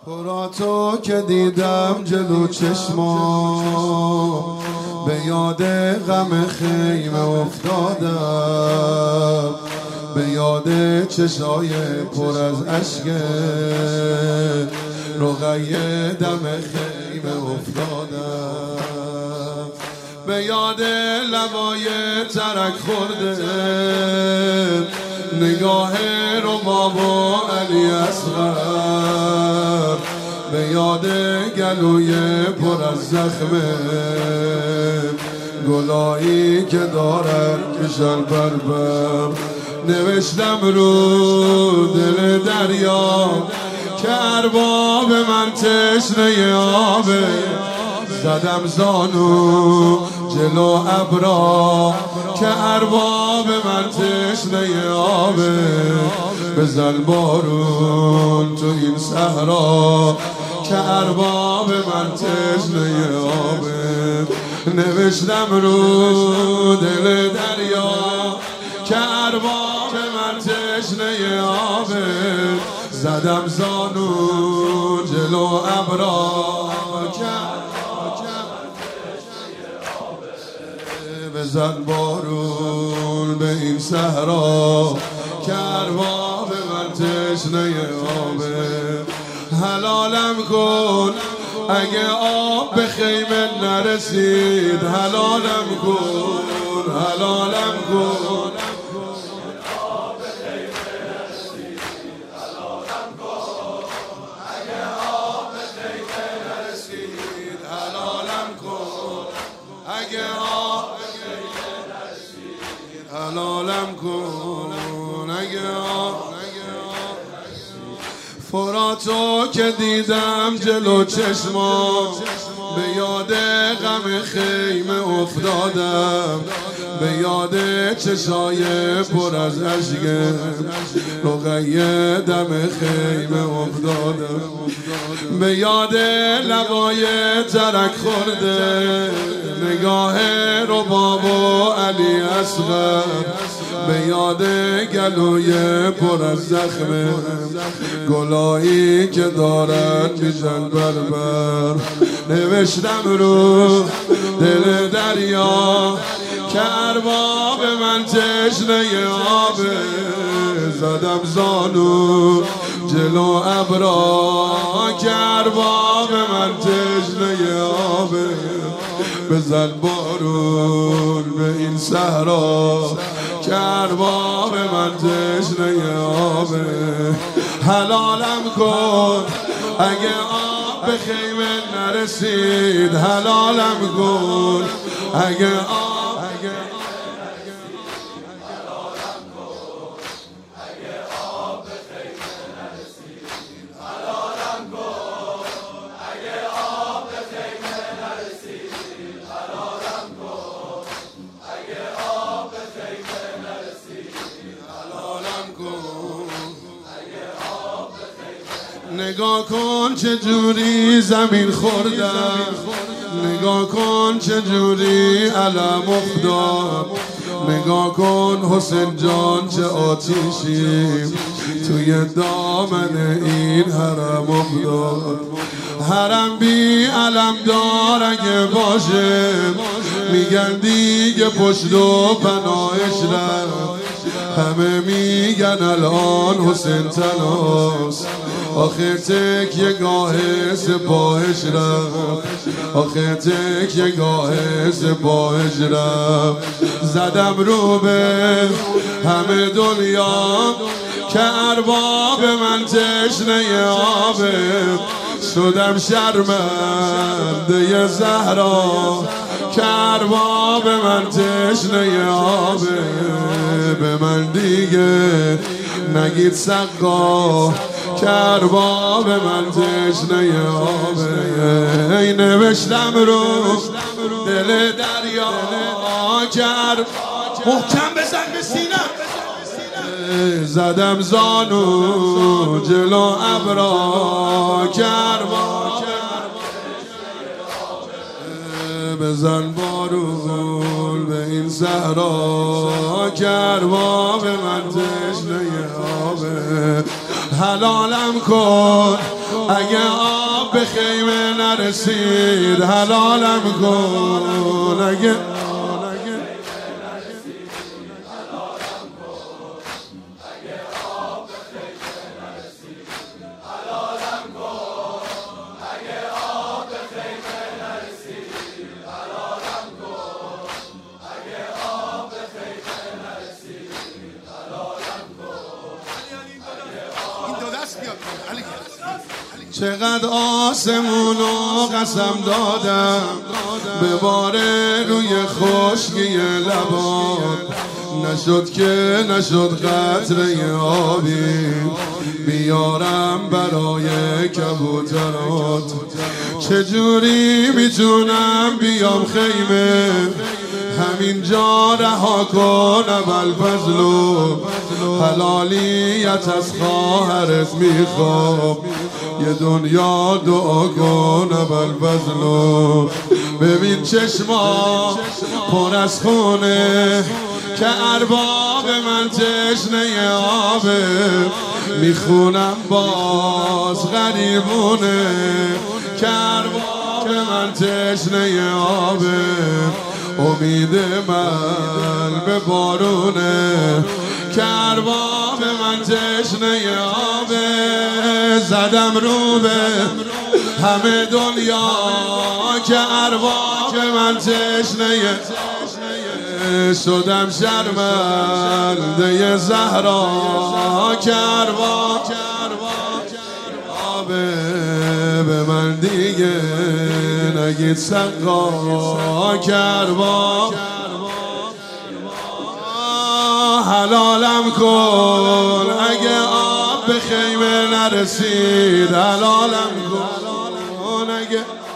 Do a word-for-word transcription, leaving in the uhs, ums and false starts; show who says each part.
Speaker 1: فراتو که دیدم جلو چشما به یاد غم خیمه افتادم، به یاد چشای پر از اشک رقیه دم خیمه افتادم، به یاد لبای ترک خورده نگاه رباب و علی اصغر، به یاد گلوی پر از زخمه گلایی که دارد کشن بربر. نوشتم رو دل دریا که ارباب من تشنه آبه، زدم زانو جلو ابرا که ارباب من تشنه آبه، بزن بارون تو این صحرا که ارباب من تشنه آبه. نوشتم رو دل دریا که ارباب من تشنه آبه، زدم زانو جلو ابرا بزن بارون به این صحرا که ارباب من تشنه آبه. حلالم کن اگه آب به خیمه نرسید، حلالم کن حلالم کن حلالم کن اگه فراتو که دیدم جلو چشما به یاد غم خیمه افتادم، به یاد چشای پر از اشک رقیه دم خیمه افتادم، به یاد لبای ترک خورده نگاه رباب و علی اصغر، به یاد گلوی پر از زخمه گلایی که دارد میشن بربر. نوشتم رو دل دریا که ارباب من تشنه آبه، زدم زانو جلو ابرا که ارباب من تشنه آبه، بزن بارون به این صحرا که ارباب من تشنه آبه. حلالم کن اگه آب به خیمه نرسید، حلالم کن اگه آب نگاه کن چه جوری زمین خوردم، نگاه کن چه جوری علم افتاد، نگاه کن حسین جان چه آتیشیم توی دامن این حرم افتاد. حرم بی علم دار اگه باشه میگن دیگه پشت و پناهش رفت، همه میگن الان حسین تناست، آخه تکیه گاه سپاهش رفت، آخه تکیه گاه سپاهش رفت. زدم رو به همه دنیا که ارباب من تشنه آبه، شدم شرمنده زهرا که ارباب من تشنه آبه، به من دیگه نگید سقا که ارباب من تشنه آبه. ای نوشتم رو دل دریا که محکم بزن به سینم، زدم زانو جلو ابرا که ارباب بزن بارون به این صحرا که ارباب من تشنه آبه. حلالم کن اگه آب به خیمه نرسید حلالم کن. اگه چقدر آسمونو قسم دادم بباره روی خشکی لبات، نشد که نشد قطره آبی بیارم برای کبوترات. چجوری میتونم بیام خیمه همینجا رها کن ابوالفضلو، حلالیت از خواهرت میخوام یه دنیا دعا کن ابوالفضلو. ببین چشما پر از خونه که ارباب من تشنه آبه، میخونم باز غریبونه که ارباب من تشنه آبه، امید من به بارونه که ارباب من تشنه آبه. زدم رو به همه دنیا که ارباب من تشنه، شدم شرمنده زهرا که ارباب به من دیگه نگید سقا که ارباب حلالم کن. اگه آب به خیمه نرسید حلالم کن. اگه